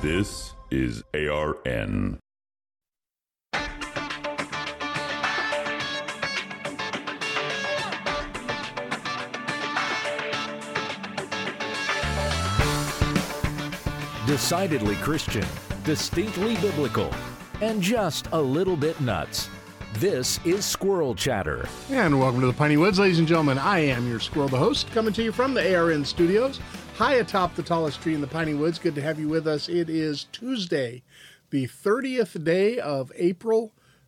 This is ARN. Decidedly Christian, distinctly biblical, and just a little bit nuts. This is Squirrel Chatter. And welcome to the Piney Woods, ladies and gentlemen. I am your squirrel, the host, coming to you from the ARN studios, high atop the tallest tree in the Piney Woods. Good to have you with us. It is Tuesday, the 30th day of April,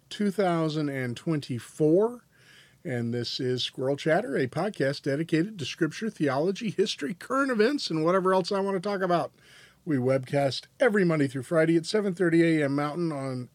2024. And this is Squirrel Chatter, a podcast dedicated to scripture, theology, history, current events, and whatever else I want to talk about. We webcast every Monday through Friday at 7:30 a.m. Mountain on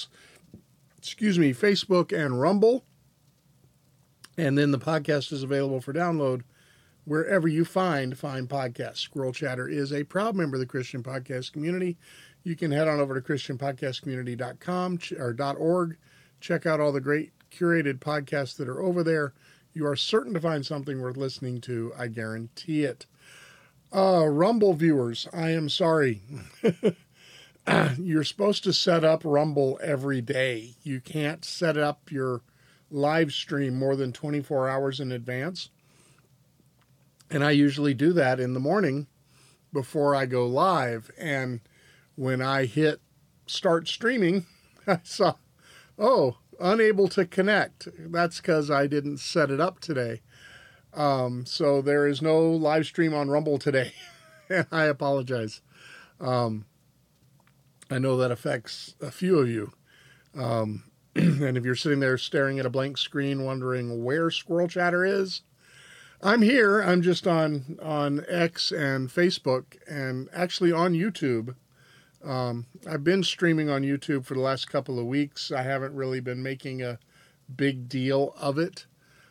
Facebook and Rumble. And then the podcast is available for download wherever you find podcasts. Squirrel Chatter is a proud member of the Christian Podcast Community. You can head on over to christianpodcastcommunity.com or .org. Check out all the great curated podcasts that are over there. You are certain to find something worth listening to. I guarantee it. Rumble viewers, I am sorry. You're supposed to set up Rumble every day. You can't set up your live stream more than 24 hours in advance. And I usually do that in the morning before I go live. And when I hit start streaming, I saw, unable to connect. That's because I didn't set it up today. So there is no live stream on Rumble today. And I apologize. I know that affects a few of you. And if you're sitting there staring at a blank screen wondering where Squirrel Chatter is, I'm here. I'm just on X and Facebook and actually on YouTube. I've been streaming on YouTube for the last couple of weeks. I haven't really been making a big deal of it.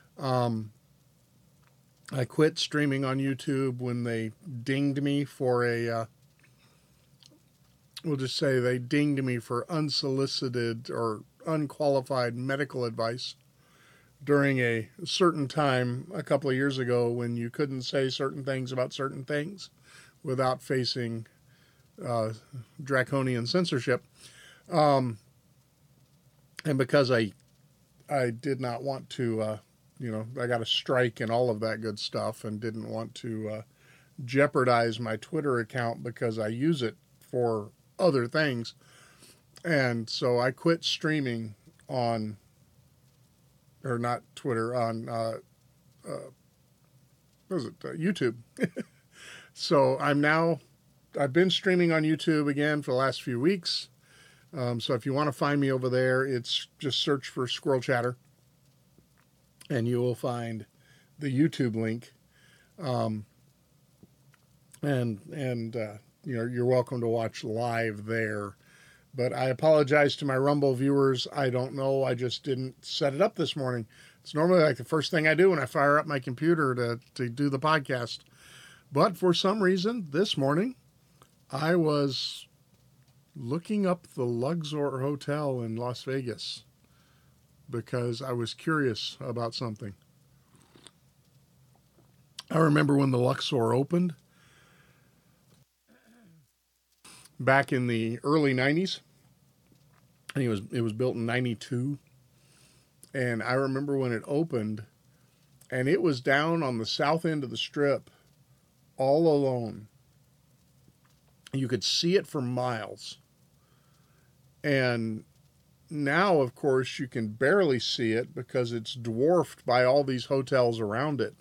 I quit streaming on YouTube when they dinged me for we'll just say they dinged me for unsolicited or unqualified medical advice during a certain time a couple of years ago when you couldn't say certain things about certain things without facing draconian censorship. And because I did not want to... I got a strike and all of that good stuff and didn't want to jeopardize my Twitter account because I use it for other things. And so I quit streaming on, or not Twitter, on, YouTube. So I've been streaming on YouTube again for the last few weeks. So if you want to find me over there, it's just search for Squirrel Chatter. And you will find the YouTube link, you're welcome to watch live there. But I apologize to my Rumble viewers. I don't know. I just didn't set it up this morning. It's normally like the first thing I do when I fire up my computer to do the podcast. But for some reason, this morning, I was looking up the Luxor Hotel in Las Vegas, because I was curious about something. I remember when the Luxor opened back in the early 90s. I think it was built in 92. And I remember when it opened, and it was down on the south end of the Strip, all alone. You could see it for miles. And now, of course, you can barely see it because it's dwarfed by all these hotels around it.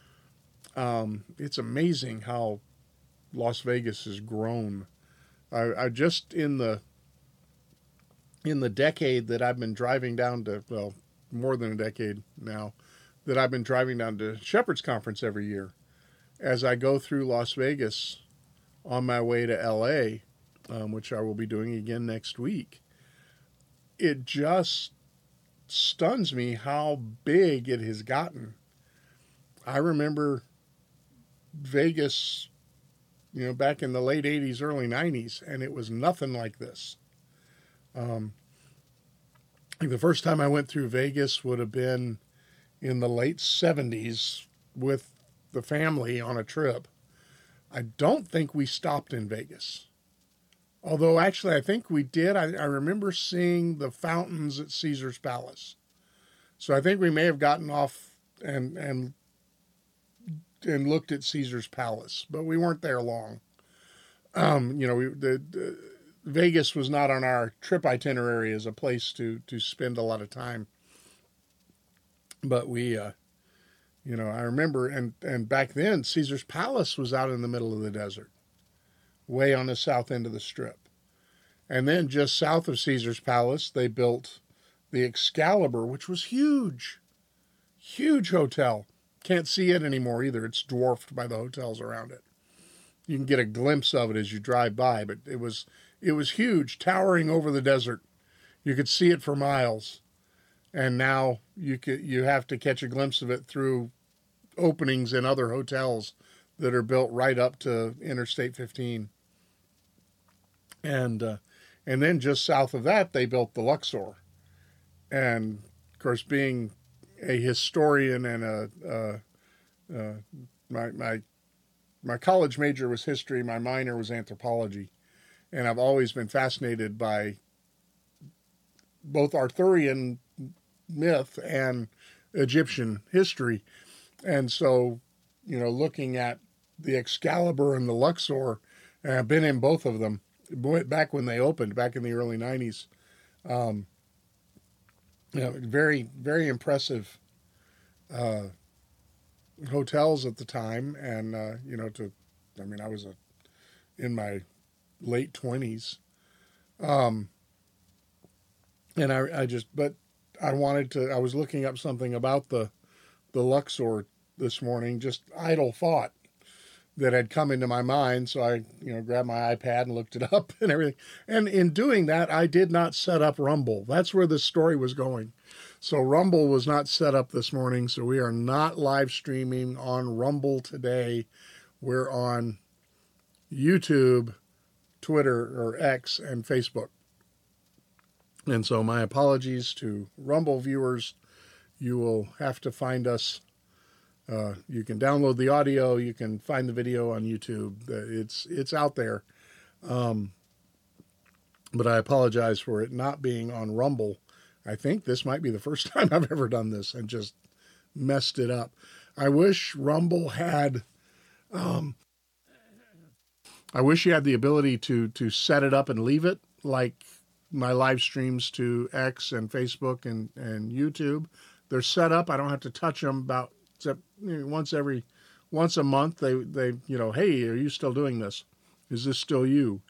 It's amazing how Las Vegas has grown. I just in the decade that I've been driving down to, well, more than a decade now, that I've been driving down to Shepherd's Conference every year, as I go through Las Vegas on my way to LA, which I will be doing again next week. It just stuns me how big it has gotten. I remember Vegas, back in the late 80s, early 90s, and it was nothing like this. I think the first time I went through Vegas would have been in the late 70s with the family on a trip. I don't think we stopped in Vegas. Although actually, I think we did. I remember seeing the fountains at Caesar's Palace. So I think we may have gotten off and looked at Caesar's Palace, but we weren't there long. Vegas was not on our trip itinerary as a place to spend a lot of time. But we, I remember, and back then Caesar's Palace was out in the middle of the desert, way on the south end of the Strip. And then just south of Caesar's Palace, they built the Excalibur, which was huge, huge hotel. Can't see it anymore either. It's dwarfed by the hotels around it. You can get a glimpse of it as you drive by, but it was huge, towering over the desert. You could see it for miles. And now you have to catch a glimpse of it through openings in other hotels that are built right up to Interstate 15. And then just south of that, they built the Luxor. And of course, being a historian and my college major was history, my minor was anthropology, and I've always been fascinated by both Arthurian myth and Egyptian history. And so, looking at the Excalibur and the Luxor, and I've been in both of them back when they opened, back in the early 90s. Very, very impressive hotels at the time. And, I was in my late 20s. And I was looking up something about the Luxor this morning, just idle thought that had come into my mind. So I, grabbed my iPad and looked it up and everything. And in doing that, I did not set up Rumble. That's where the story was going. So Rumble was not set up this morning. So we are not live streaming on Rumble today. We're on YouTube, Twitter or X, and Facebook. And so my apologies to Rumble viewers. You will have to find us. You can download the audio. You can find the video on YouTube. It's out there. But I apologize for it not being on Rumble. I think this might be the first time I've ever done this and just messed it up. I wish Rumble had... I wish you had the ability to set it up and leave it like my live streams to X and Facebook and YouTube. They're set up. I don't have to touch them except once a month. They hey, are you still doing this? Is this still you?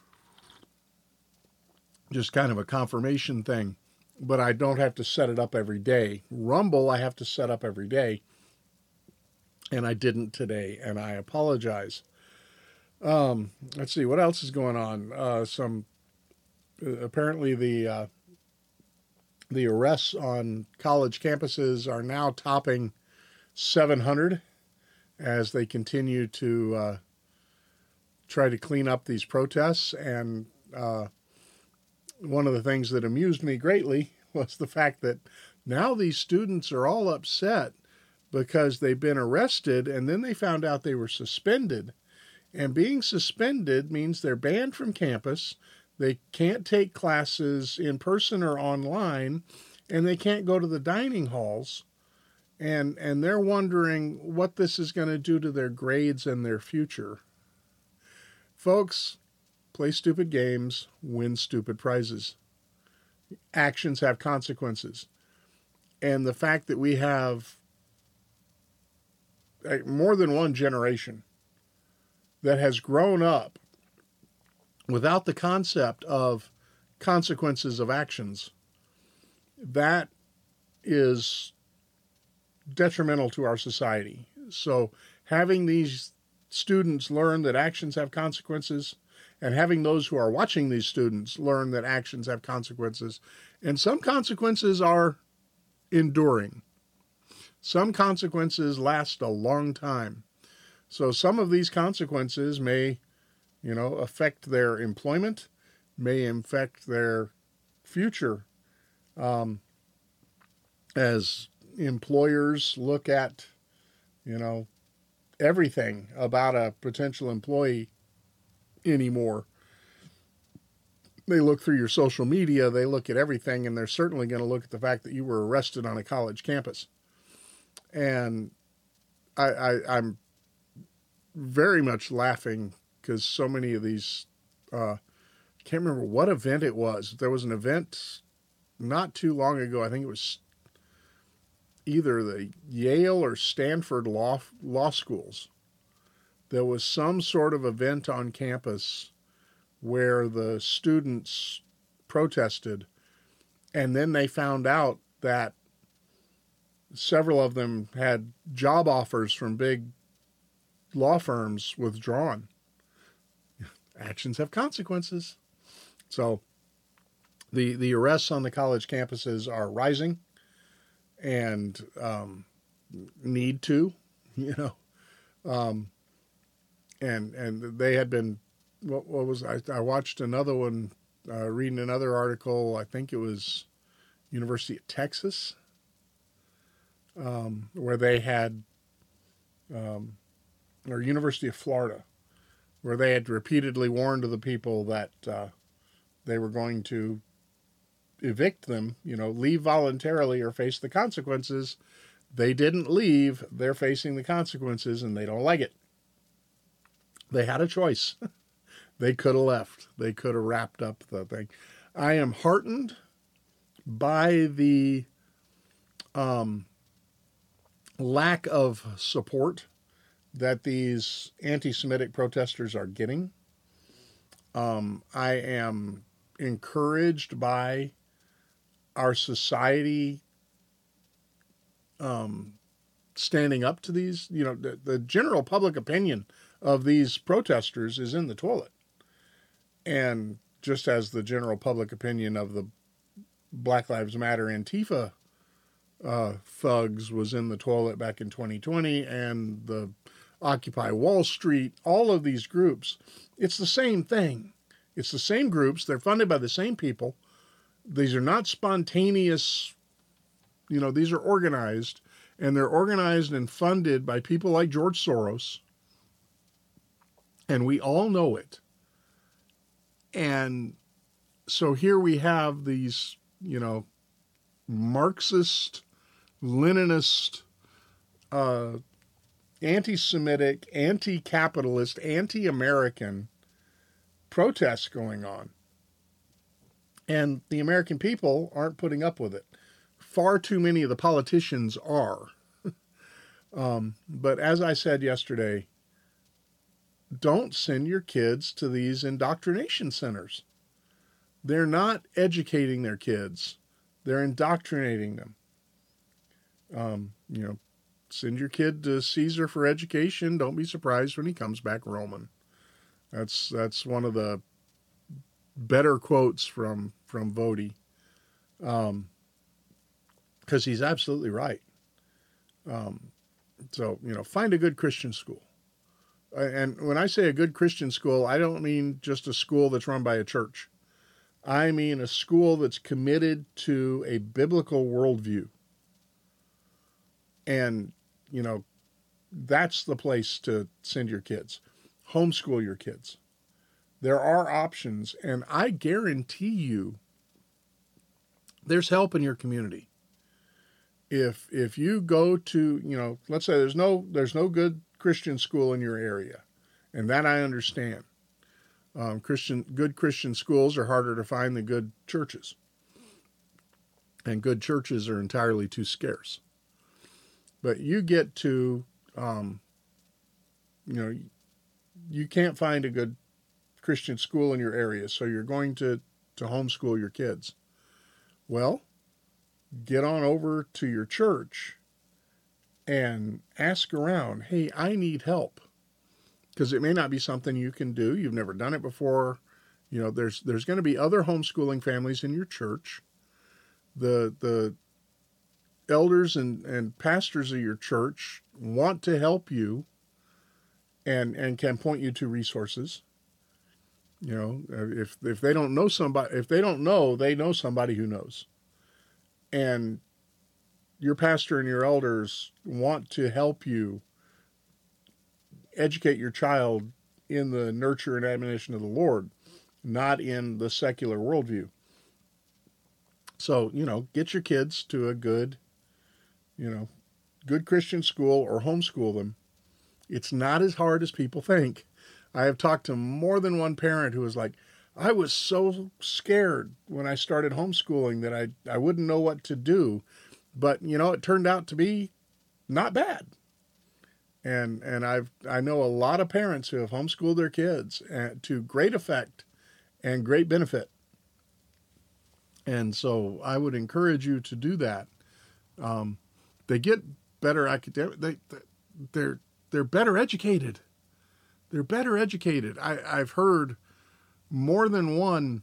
Just kind of a confirmation thing, but I don't have to set it up every day. Rumble, I have to set up every day, and I didn't today, and I apologize. Let's see, what else is going on? Apparently the arrests on college campuses are now topping 700 as they continue to try to clean up these protests. And one of the things that amused me greatly was the fact that now these students are all upset because they've been arrested and then they found out they were suspended. And being suspended means they're banned from campus. They can't take classes in person or online, and they can't go to the dining halls. And they're wondering what this is going to do to their grades and their future. Folks, play stupid games, win stupid prizes. Actions have consequences. And the fact that we have more than one generation that has grown up without the concept of consequences of actions, that is detrimental to our society. So having these students learn that actions have consequences, and having those who are watching these students learn that actions have consequences, and some consequences are enduring. Some consequences last a long time. So some of these consequences may, affect their employment, may affect their future. As employers look at, everything about a potential employee anymore. They look through your social media, they look at everything, and they're certainly going to look at the fact that you were arrested on a college campus. And I'm very much laughing because so many of these, can't remember what event it was. There was an event not too long ago. I think it was either the Yale or Stanford law schools. There was some sort of event on campus where the students protested, and then they found out that several of them had job offers from big law firms withdrawn. Actions have consequences. So the arrests on the college campuses are rising and need to, and they had been, what was, I watched another one, reading another article, I think it was University of Texas, where they had, or University of Florida, where they had repeatedly warned the people that they were going to evict them, leave voluntarily or face the consequences. They didn't leave. They're facing the consequences, and they don't like it. They had a choice. They could have left. They could have wrapped up the thing. I am heartened by the lack of support that these anti-Semitic protesters are getting. I am encouraged by our society standing up to these. The general public opinion of these protesters is in the toilet. And just as the general public opinion of the Black Lives Matter Antifa thugs was in the toilet back in 2020, and the Occupy Wall Street, all of these groups, it's the same thing. It's the same groups. They're funded by the same people. These are not spontaneous, these are organized, and they're organized and funded by people like George Soros. And we all know it. And so here we have these, Marxist, Leninist, anti-Semitic, anti-capitalist, anti-American protests going on. And the American people aren't putting up with it. Far too many of the politicians are. But as I said yesterday, don't send your kids to these indoctrination centers. They're not educating their kids. They're indoctrinating them. Send your kid to Caesar for education. Don't be surprised when he comes back Roman. That's one of the better quotes from Vody, because he's absolutely right. So find a good Christian school. And when I say a good Christian school, I don't mean just a school that's run by a church. I mean a school that's committed to a biblical worldview. And, that's the place to send your kids. Homeschool your kids. There are options, and I guarantee you there's help in your community. If you go to, let's say there's no good Christian school in your area, and that I understand. Good Christian schools are harder to find than good churches, and good churches are entirely too scarce. But you get to, you can't find a good Christian school in your area, so you're going to homeschool your kids. Well, get on over to your church and ask around, hey, I need help. Because it may not be something you can do. You've never done it before. There's going to be other homeschooling families in your church. The elders and pastors of your church want to help you and can point you to resources. If they don't know somebody, if they don't know, they know somebody who knows. And your pastor and your elders want to help you educate your child in the nurture and admonition of the Lord. not in the secular worldview. So, get your kids to a good Christian school or homeschool them. It's not as hard as people think. I have talked to more than one parent who was like, I was so scared when I started homeschooling that I wouldn't know what to do. But, it turned out to be not bad. And I know a lot of parents who have homeschooled their kids to great effect and great benefit. And so I would encourage you to do that. They get better academic. They're better educated. They're better educated. I've heard more than one,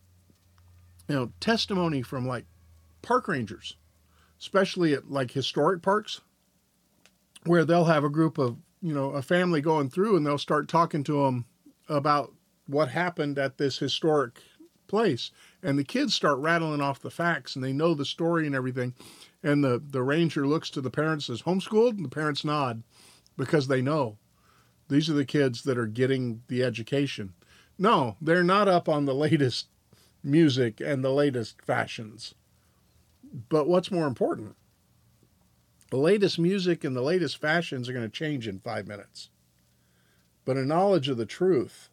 testimony from like park rangers, especially at like historic parks, where they'll have a group of, a family going through and they'll start talking to them about what happened at this historic place. And the kids start rattling off the facts and they know the story and everything. And the ranger looks to the parents and says, homeschooled? And the parents nod because they know these are the kids that are getting the education. No, they're not up on the latest music and the latest fashions. But what's more important? The latest music and the latest fashions are going to change in 5 minutes. But a knowledge of the truth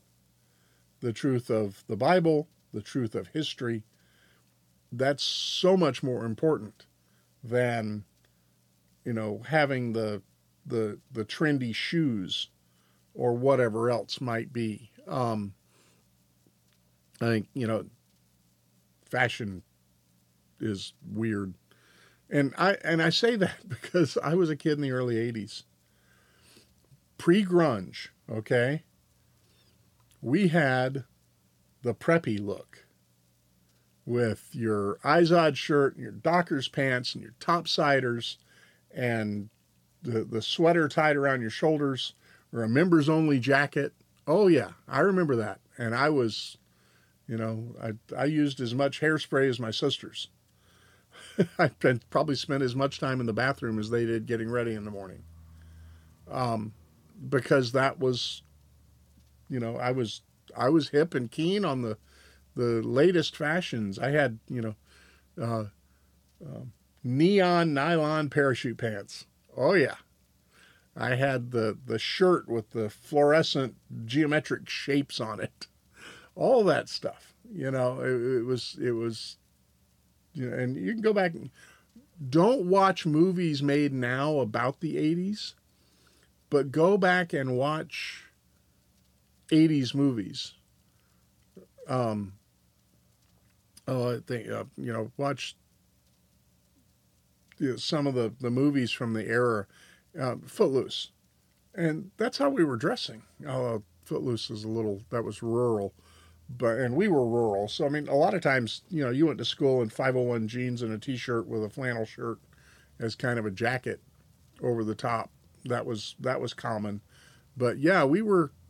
of the Bible, the truth of history, that's so much more important than, having the trendy shoes or whatever else might be. I think, fashion is weird. And I say that because I was a kid in the early 80s. Pre-grunge, okay? We had the preppy look with your Izod shirt and your Dockers pants and your topsiders and the sweater tied around your shoulders or a members only jacket. Oh yeah, I remember that. And I was, I used as much hairspray as my sisters. I probably spent as much time in the bathroom as they did getting ready in the morning. Because that was, I was hip and keen on the latest fashions. I had, neon nylon parachute pants. Oh yeah. I had the shirt with the fluorescent geometric shapes on it. All that stuff. It was, and you can go back and don't watch movies made now about the 80s, but go back and watch 80s movies. I think, watch some of the movies from the era, Footloose. And that's how we were dressing. Footloose is that was rural. And we were rural. So, I mean, a lot of times, you went to school in 501 jeans and a t-shirt with a flannel shirt as kind of a jacket over the top. That was common. But yeah, we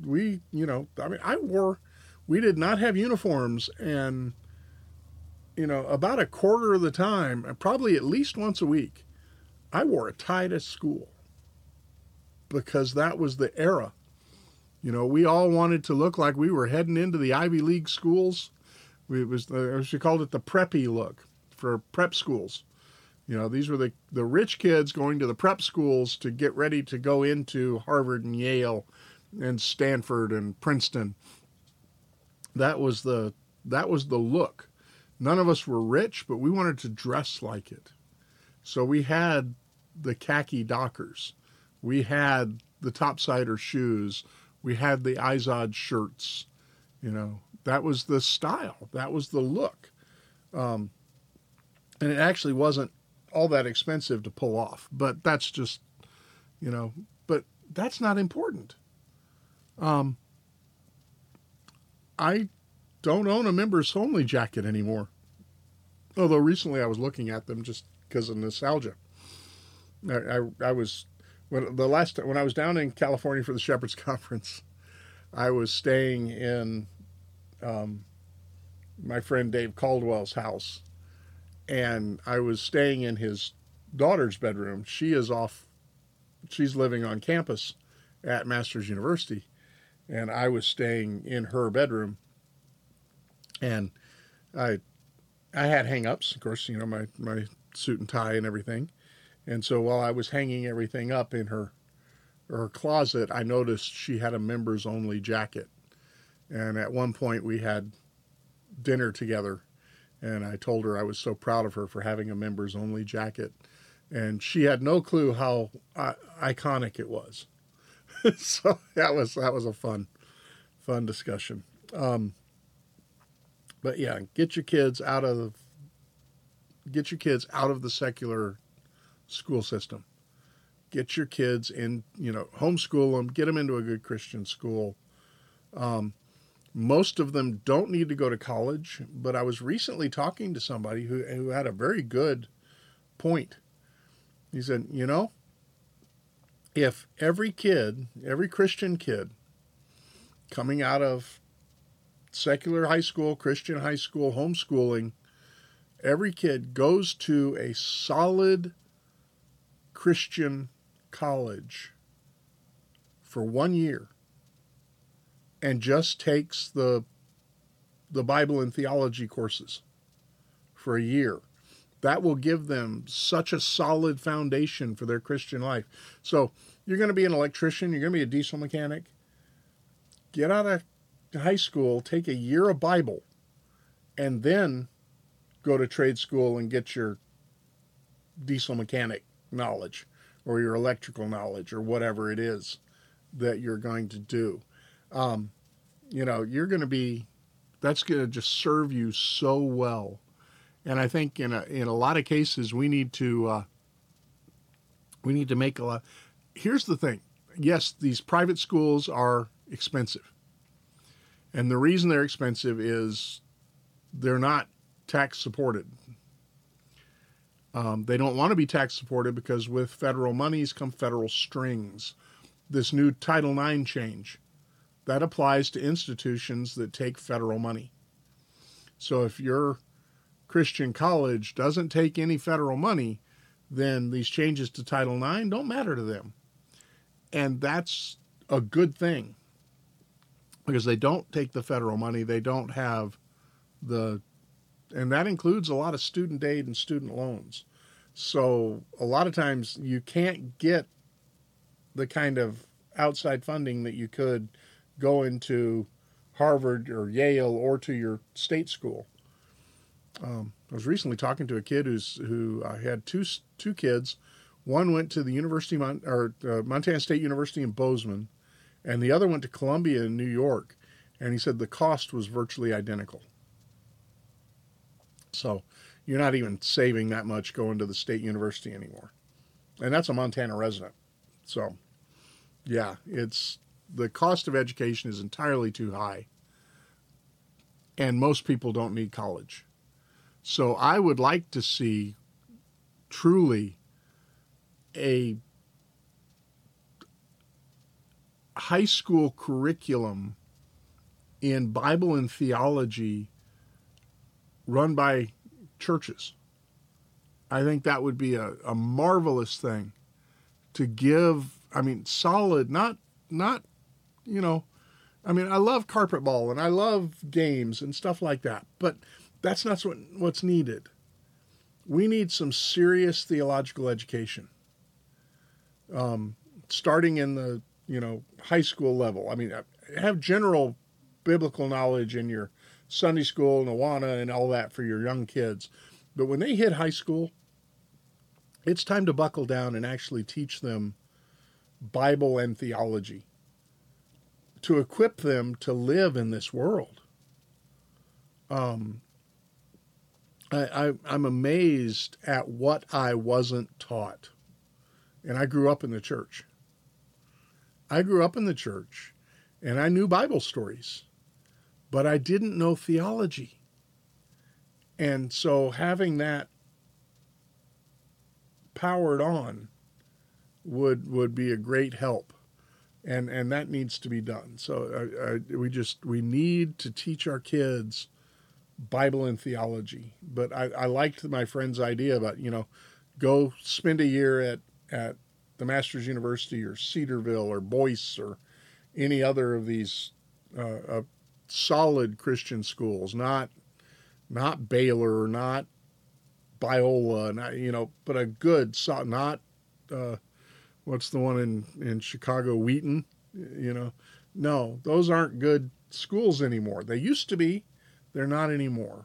did not have uniforms. And, about a quarter of the time, probably at least once a week, I wore a tie to school because that was the era. We all wanted to look like we were heading into the Ivy League schools. She called it the preppy look for prep schools. These were the rich kids going to the prep schools to get ready to go into Harvard and Yale and Stanford and Princeton. That was the look. None of us were rich, but we wanted to dress like it. So we had the khaki Dockers. We had the topsider shoes. We had the Izod shirts, that was the style. That was the look. And it actually wasn't all that expensive to pull off, but that's just, but that's not important. I don't own a members only jacket anymore. Although recently I was looking at them just because of nostalgia. I was, when I was down in California for the Shepherd's Conference, I was staying in my friend Dave Caldwell's house, and I was staying in his daughter's bedroom. She's living on campus at Masters University, and I was staying in her bedroom. And I had hang-ups, of course, my suit and tie and everything. And so while I was hanging everything up in her closet, I noticed she had a members-only jacket. And at one point we had dinner together, and I told her I was so proud of her for having a members-only jacket. And she had no clue how iconic it was. So that was a fun discussion. But yeah, get your kids out of the secular school system. Get your kids in, homeschool them, get them into a good Christian school. Most of them don't need to go to college, but I was recently talking to somebody who had a very good point. He said, if every Christian kid coming out of secular high school, Christian high school, homeschooling, every kid goes to a solid Christian college for 1 year and just takes the Bible and theology courses for a year, that will give them such a solid foundation for their Christian life. So you're going to be an electrician, you're going to be a diesel mechanic. Get out of high school, take a year of Bible, and then go to trade school and get your diesel mechanic knowledge or your electrical knowledge or whatever it is that you're going to do. You're going to be, that's going to just serve you so well. And I think in a lot of cases, we need to make a lot. Here's the thing. Yes, these private schools are expensive. And the reason they're expensive is they're not tax supported. They don't want to be tax supported because with federal monies come federal strings. This new Title IX change, that applies to institutions that take federal money. So if your Christian college doesn't take any federal money, then these changes to Title IX don't matter to them. And that's a good thing because they don't take the federal money. They don't have and that includes a lot of student aid and student loans. So a lot of times you can't get the kind of outside funding that you could go into Harvard or Yale or to your state school. I was recently talking to a kid who had two kids. One went to the Montana State University in Bozeman, and the other went to Columbia in New York. And he said the cost was virtually identical. So you're not even saving that much going to the state university anymore. And that's a Montana resident. So, yeah, the cost of education is entirely too high. And most people don't need college. So I would like to see truly a high school curriculum in Bible and theology run by churches. I think that would be a marvelous thing to give, solid, not, I love carpet ball and I love games and stuff like that, but that's not what's needed. We need some serious theological education, starting in the, high school level. Have general biblical knowledge in your Sunday school, Awana, and all that for your young kids. But when they hit high school, it's time to buckle down and actually teach them Bible and theology to equip them to live in this world. I'm amazed at what I wasn't taught. And I grew up in the church. And I knew Bible stories, but I didn't know theology. And so having that powered on would be a great help. And that needs to be done. So we need to teach our kids Bible and theology. But I liked my friend's idea about, go spend a year at the Masters University or Cedarville or Boyce or any other of these solid Christian schools, not Baylor, not Biola, not, but a good, not, what's the one in Chicago, Wheaton, No, those aren't good schools anymore. They used to be, they're not anymore.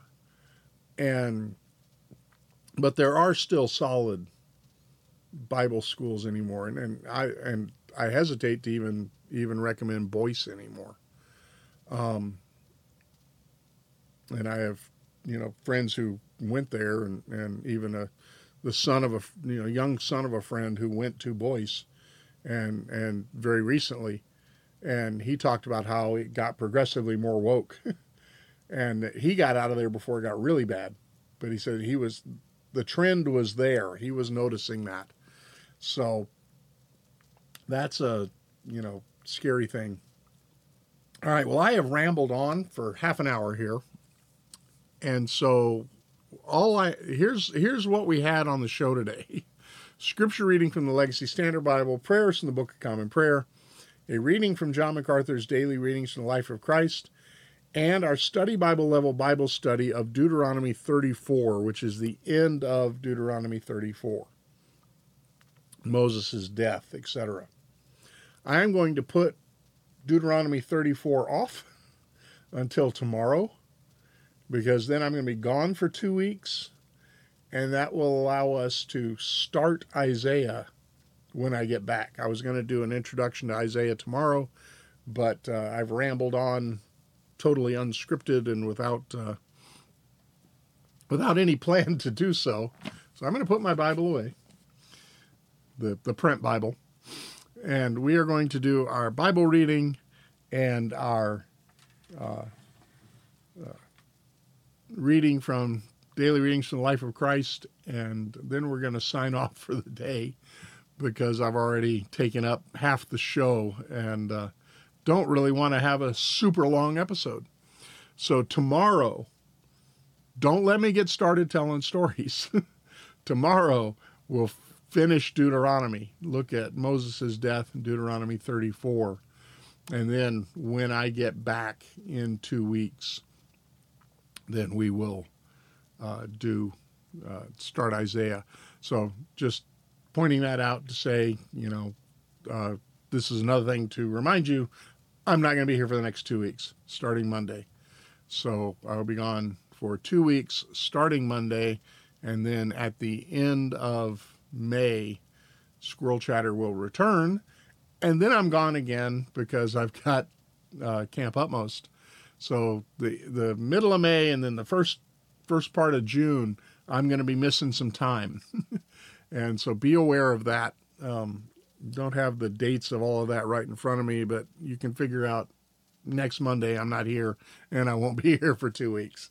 But there are still solid Bible schools anymore, and I hesitate to even recommend Boyce anymore. And I have, friends who went there, and even the son of a young son of a friend who went to Boyce, and very recently, and he talked about how it got progressively more woke, and he got out of there before it got really bad. But he said the trend was there. He was noticing that. So that's a, scary thing. All right. Well, I have rambled on for half an hour here. And so here's what we had on the show today. Scripture reading from the Legacy Standard Bible, prayers from the Book of Common Prayer, a reading from John MacArthur's Daily Readings from the Life of Christ, and our study Bible level Bible study of Deuteronomy 34, which is the end of Deuteronomy 34. Moses' death, etc. I am going to put Deuteronomy 34 off until tomorrow, because then I'm going to be gone for 2 weeks, and that will allow us to start Isaiah when I get back. I was going to do an introduction to Isaiah tomorrow, but I've rambled on totally unscripted and without any plan to do so. So I'm going to put my Bible away, the print Bible, and we are going to do our Bible reading and our reading from Daily Readings from the Life of Christ, and then we're going to sign off for the day, because I've already taken up half the show and don't really want to have a super long episode. So tomorrow, don't let me get started telling stories. Tomorrow, we'll finish Deuteronomy, look at Moses' death in Deuteronomy 34. And then when I get back in 2 weeks, then we will start Isaiah. So just pointing that out to say, this is another thing to remind you, I'm not going to be here for the next 2 weeks, starting Monday. So I'll be gone for 2 weeks, starting Monday, and then at the end of May, Squirrel Chatter will return, and then I'm gone again because I've got Camp Utmost. So the middle of May and then the first part of June, I'm going to be missing some time. And so be aware of that. Don't have the dates of all of that right in front of me, but you can figure out next Monday I'm not here, and I won't be here for 2 weeks.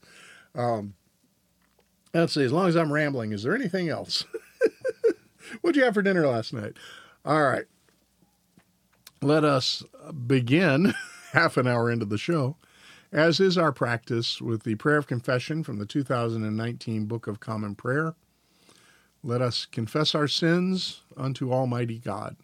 Let's see, as long as I'm rambling, is there anything else? What'd you have for dinner last night? All right. Let us begin half an hour into the show, as is our practice, with the prayer of confession from the 2019 Book of Common Prayer. Let us confess our sins unto Almighty God.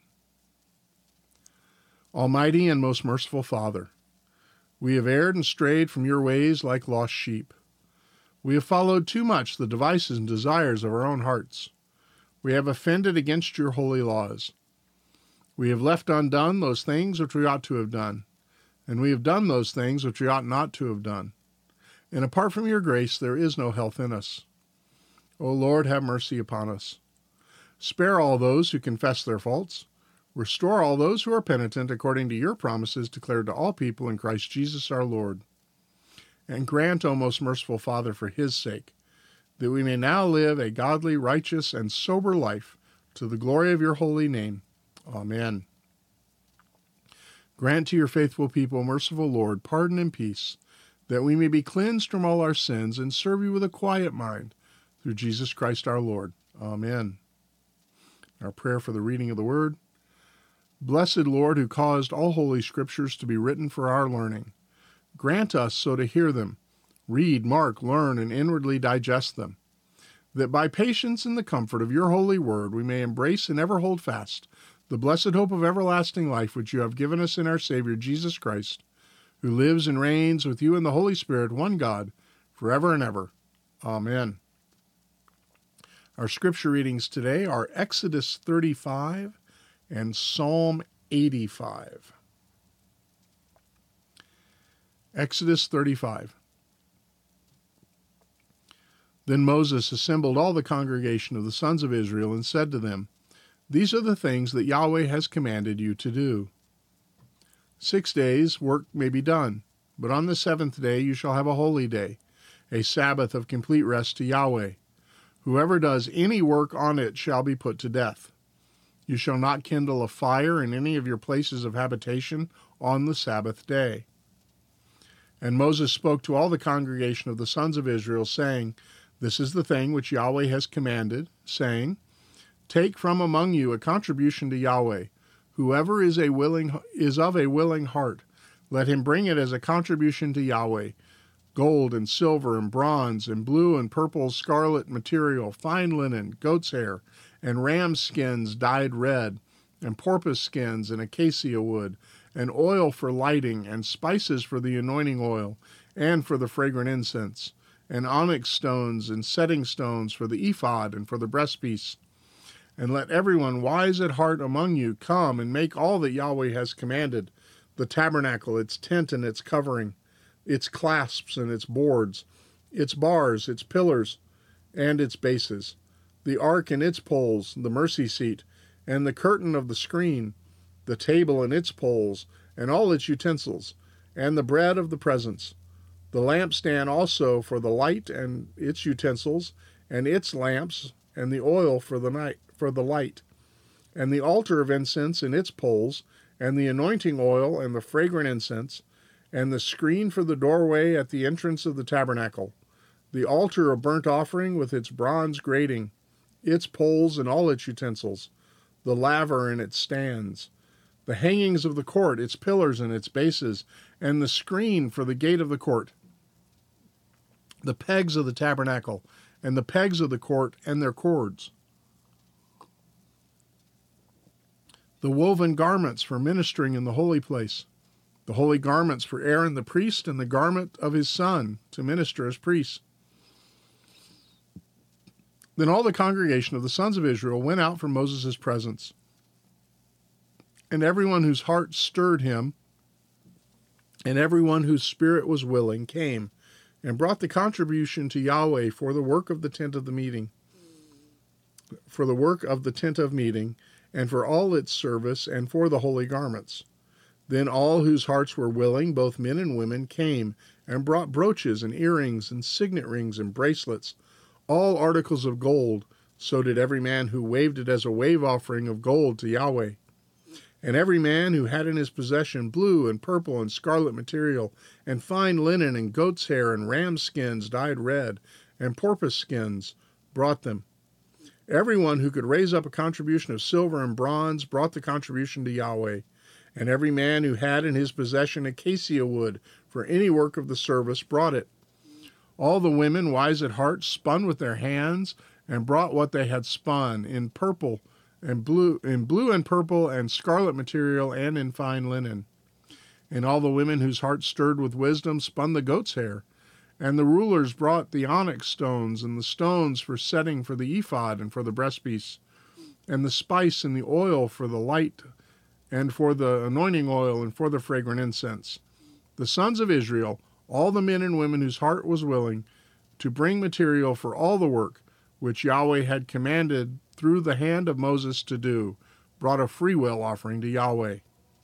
Almighty and most merciful Father, we have erred and strayed from your ways like lost sheep. We have followed too much the devices and desires of our own hearts. We have offended against your holy laws. We have left undone those things which we ought to have done, and we have done those things which we ought not to have done. And apart from your grace, there is no health in us. O Lord, have mercy upon us. Spare all those who confess their faults. Restore all those who are penitent according to your promises declared to all people in Christ Jesus our Lord. And grant, O most merciful Father, for his sake, that we may now live a godly, righteous, and sober life to the glory of your holy name. Amen. Grant to your faithful people, merciful Lord, pardon and peace, that we may be cleansed from all our sins and serve you with a quiet mind, through Jesus Christ our Lord. Amen. Our prayer for the reading of the Word. Blessed Lord, who caused all holy scriptures to be written for our learning, grant us so to hear them, read, mark, learn, and inwardly digest them, that by patience in the comfort of your holy word we may embrace and ever hold fast the blessed hope of everlasting life which you have given us in our Savior Jesus Christ, who lives and reigns with you in the Holy Spirit, one God, forever and ever. Amen. Our scripture readings today are Exodus 35 and Psalm 85. Exodus 35. Then Moses assembled all the congregation of the sons of Israel and said to them, These are the things that Yahweh has commanded you to do. 6 days work may be done, but on the seventh day you shall have a holy day, a Sabbath of complete rest to Yahweh. Whoever does any work on it shall be put to death. You shall not kindle a fire in any of your places of habitation on the Sabbath day. And Moses spoke to all the congregation of the sons of Israel, saying, This is the thing which Yahweh has commanded, saying, Take from among you a contribution to Yahweh. Whoever is of a willing heart, let him bring it as a contribution to Yahweh. Gold and silver and bronze and blue and purple scarlet material, fine linen, goat's hair, and ram skins dyed red, and porpoise skins and acacia wood, and oil for lighting, and spices for the anointing oil, and for the fragrant incense, and onyx stones and setting stones for the ephod and for the breastpiece. And let everyone wise at heart among you come and make all that Yahweh has commanded, the tabernacle, its tent and its covering, its clasps and its boards, its bars, its pillars, and its bases, the ark and its poles, the mercy seat, and the curtain of the screen, the table and its poles, and all its utensils, and the bread of the presence, the lampstand also for the light and its utensils, and its lamps, and the oil for the light, and the altar of incense and its poles, and the anointing oil and the fragrant incense, and the screen for the doorway at the entrance of the tabernacle, the altar of burnt offering with its bronze grating, its poles and all its utensils, the laver and its stands, the hangings of the court, its pillars and its bases, and the screen for the gate of the court, the pegs of the tabernacle, and the pegs of the court and their cords, the woven garments for ministering in the holy place, the holy garments for Aaron the priest, and the garment of his son to minister as priests. Then all the congregation of the sons of Israel went out from Moses' presence, and everyone whose heart stirred him, and everyone whose spirit was willing, came and brought the contribution to Yahweh for the work of the tent of the meeting, and for all its service, and for the holy garments. Then all whose hearts were willing, both men and women, came and brought brooches and earrings and signet rings and bracelets, all articles of gold. So did every man who waved it as a wave offering of gold to Yahweh. And every man who had in his possession blue and purple and scarlet material, and fine linen and goat's hair and ram skins dyed red, and porpoise skins, brought them. Everyone who could raise up a contribution of silver and bronze brought the contribution to Yahweh. And every man who had in his possession acacia wood for any work of the service brought it. All the women, wise at heart, spun with their hands and brought what they had spun in blue and purple and scarlet material, and in fine linen. And all the women whose hearts stirred with wisdom spun the goat's hair. And the rulers brought the onyx stones and the stones for setting for the ephod and for the breastpiece, and the spice and the oil for the light, and for the anointing oil and for the fragrant incense. The sons of Israel, all the men and women whose heart was willing, to bring material for all the work which Yahweh had commanded through the hand of Moses to do, brought a freewill offering to Yahweh.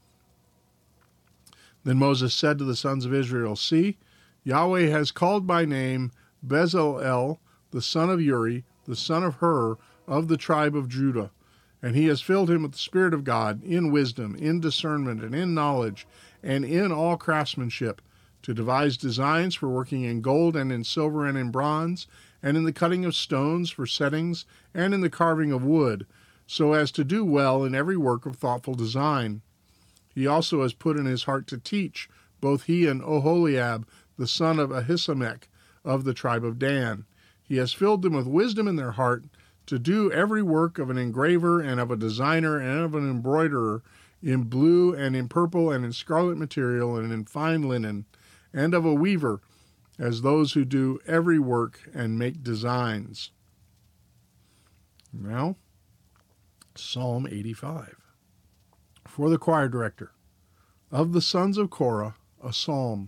Then Moses said to the sons of Israel, See, Yahweh has called by name Bezalel, the son of Uri, the son of Hur, of the tribe of Judah, and he has filled him with the Spirit of God, in wisdom, in discernment, and in knowledge, and in all craftsmanship, to devise designs for working in gold and in silver and in bronze, and in the cutting of stones for settings, and in the carving of wood, so as to do well in every work of thoughtful design. He also has put in his heart to teach, both he and Oholiab, the son of Ahisamech, of the tribe of Dan. He has filled them with wisdom in their heart, to do every work of an engraver and of a designer and of an embroiderer in blue and in purple and in scarlet material and in fine linen, and of a weaver, as those who do every work and make designs. Now, Psalm 85. For the choir director, of the sons of Korah, a psalm.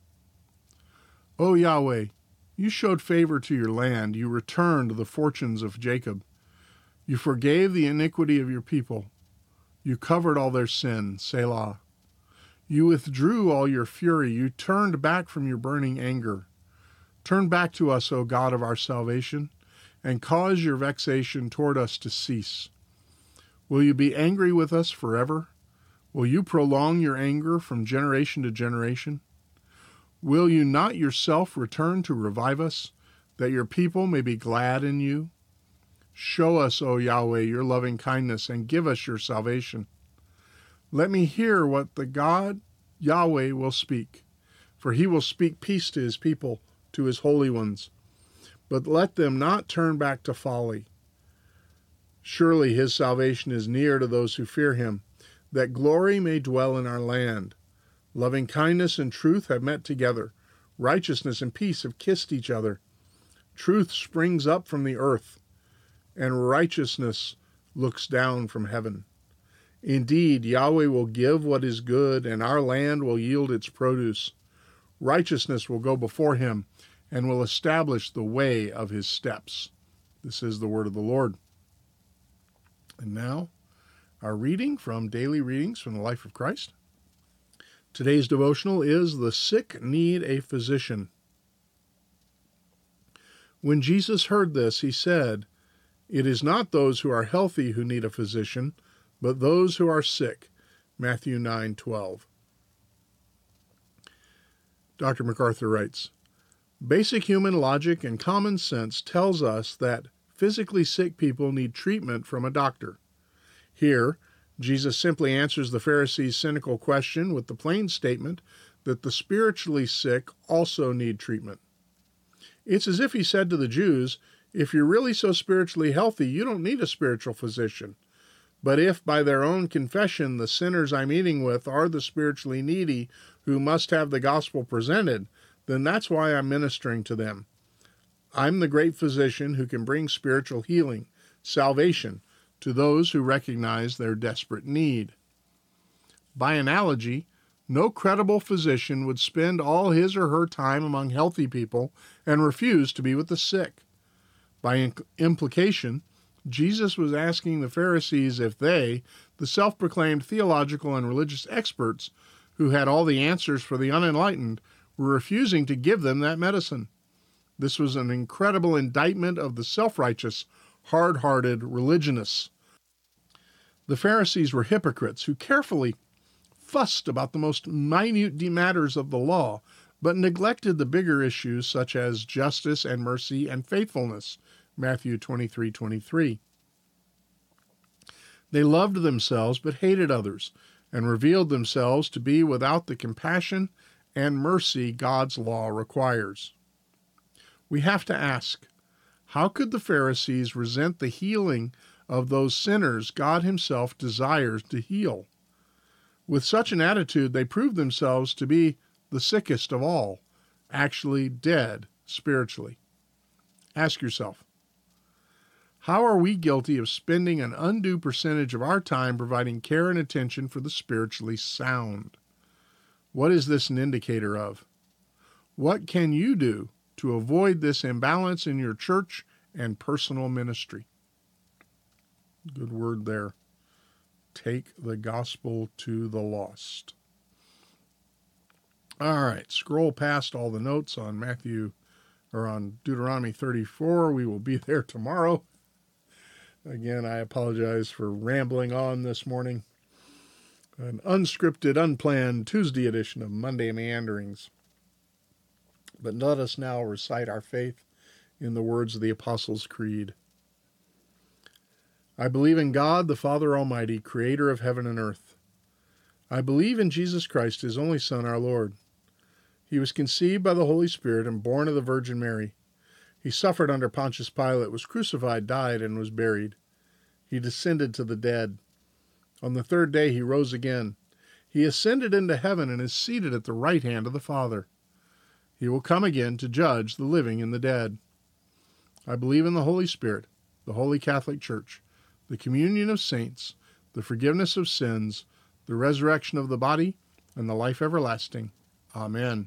O Yahweh, you showed favor to your land. You returned the fortunes of Jacob. You forgave the iniquity of your people. You covered all their sin, Selah. You withdrew all your fury. You turned back from your burning anger. Turn back to us, O God of our salvation, and cause your vexation toward us to cease. Will you be angry with us forever? Will you prolong your anger from generation to generation? Will you not yourself return to revive us, that your people may be glad in you? Show us, O Yahweh, your loving kindness, and give us your salvation. Let me hear what the God Yahweh will speak, for he will speak peace to his people, to his holy ones. But let them not turn back to folly. Surely his salvation is near to those who fear him, that glory may dwell in our land. Loving kindness and truth have met together. Righteousness and peace have kissed each other. Truth springs up from the earth, and righteousness looks down from heaven. Indeed, Yahweh will give what is good, and our land will yield its produce. Righteousness will go before him, and will establish the way of his steps. This is the word of the Lord. And now, our reading from Daily Readings from the Life of Christ. Today's devotional is The Sick Need a Physician. When Jesus heard this, he said, It is not those who are healthy who need a physician, but those who are sick. Matthew 9:12. Dr. MacArthur writes, Basic human logic and common sense tells us that physically sick people need treatment from a doctor. Here, Jesus simply answers the Pharisees' cynical question with the plain statement that the spiritually sick also need treatment. It's as if he said to the Jews, if you're really so spiritually healthy, you don't need a spiritual physician. But if by their own confession the sinners I'm eating with are the spiritually needy who must have the gospel presented, then that's why I'm ministering to them. I'm the great physician who can bring spiritual healing, salvation, to those who recognize their desperate need. By analogy, no credible physician would spend all his or her time among healthy people and refuse to be with the sick. By implication, Jesus was asking the Pharisees if they, the self-proclaimed theological and religious experts who had all the answers for the unenlightened, were refusing to give them that medicine. This was an incredible indictment of the self-righteous, hard-hearted religionists. The Pharisees were hypocrites who carefully fussed about the most minute matters of the law, but neglected the bigger issues such as justice and mercy and faithfulness. Matthew 23:23. They loved themselves but hated others, and revealed themselves to be without the compassion and mercy God's law requires. We have to ask, how could the Pharisees resent the healing of those sinners God himself desires to heal? With such an attitude, they proved themselves to be the sickest of all, actually dead spiritually. Ask yourself, how are we guilty of spending an undue percentage of our time providing care and attention for the spiritually sound? What is this an indicator of? What can you do to avoid this imbalance in your church and personal ministry? Good word there. Take the gospel to the lost. All right, scroll past all the notes on Deuteronomy 34. We will be there tomorrow. Again, I apologize for rambling on this morning. An unscripted, unplanned Tuesday edition of Monday Meanderings. But let us now recite our faith in the words of the Apostles' Creed. I believe in God, the Father Almighty, creator of heaven and earth. I believe in Jesus Christ, his only Son, our Lord. He was conceived by the Holy Spirit and born of the Virgin Mary. He suffered under Pontius Pilate, was crucified, died, and was buried. He descended to the dead. On the third day he rose again. He ascended into heaven and is seated at the right hand of the Father. He will come again to judge the living and the dead. I believe in the Holy Spirit, the Holy Catholic Church, the communion of saints, the forgiveness of sins, the resurrection of the body, and the life everlasting. Amen.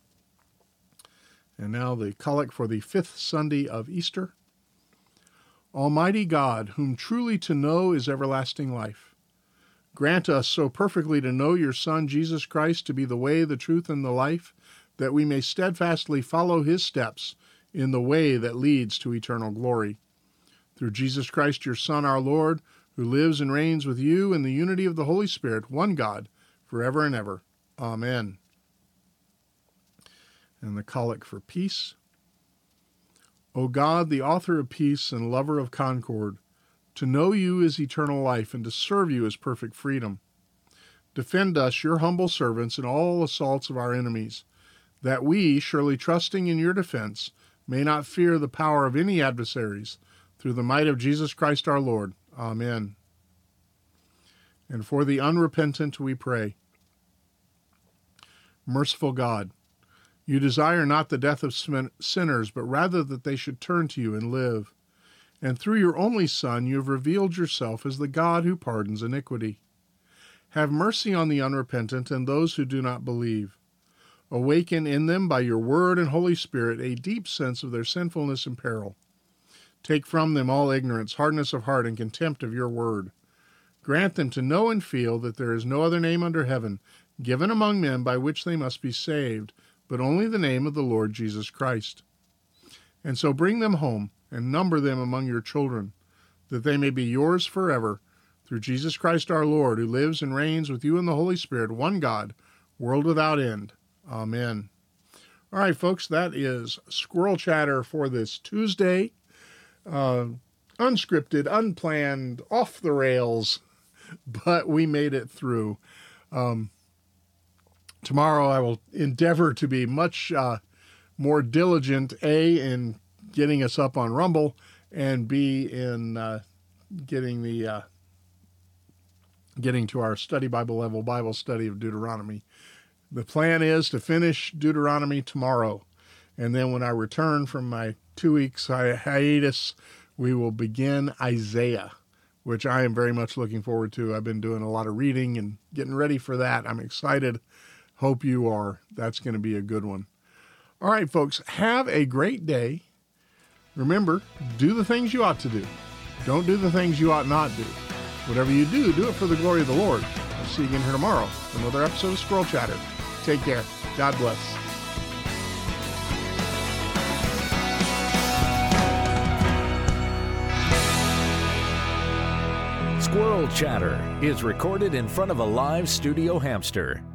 And now the collect for the 5th Sunday of Easter. Almighty God, whom truly to know is everlasting life, grant us so perfectly to know your Son, Jesus Christ, to be the way, the truth, and the life, that we may steadfastly follow his steps in the way that leads to eternal glory. Through Jesus Christ, your Son, our Lord, who lives and reigns with you in the unity of the Holy Spirit, one God, forever and ever. Amen. And the collect for peace. O God, the author of peace and lover of concord, to know you is eternal life, and to serve you is perfect freedom. Defend us, your humble servants, in all assaults of our enemies, that we, surely trusting in your defense, may not fear the power of any adversaries, through the might of Jesus Christ our Lord. Amen. And for the unrepentant we pray. Merciful God, you desire not the death of sinners, but rather that they should turn to you and live. And through your only Son, you have revealed yourself as the God who pardons iniquity. Have mercy on the unrepentant and those who do not believe. Awaken in them by your word and Holy Spirit a deep sense of their sinfulness and peril. Take from them all ignorance, hardness of heart, and contempt of your word. Grant them to know and feel that there is no other name under heaven given among men by which they must be saved, but only the name of the Lord Jesus Christ. And so bring them home and number them among your children, that they may be yours forever, through Jesus Christ our Lord, who lives and reigns with you in the Holy Spirit, one God, world without end. Amen. All right, folks, that is Squirrel Chatter for this Tuesday. Unscripted, unplanned, off the rails, but we made it through. Tomorrow I will endeavor to be much more diligent, A, in getting us up on Rumble, and B, in getting to our study Bible level Bible study of Deuteronomy. The plan is to finish Deuteronomy tomorrow, and then when I return from my 2 weeks hiatus, we will begin Isaiah, which I am very much looking forward to. I've been doing a lot of reading and getting ready for that. I'm excited. Hope you are. That's going to be a good one. All right, folks, have a great day. Remember, do the things you ought to do. Don't do the things you ought not do. Whatever you do, do it for the glory of the Lord. I'll see you again here tomorrow for another episode of Squirrel Chatter. Take care. God bless. Squirrel Chatter is recorded in front of a live studio hamster.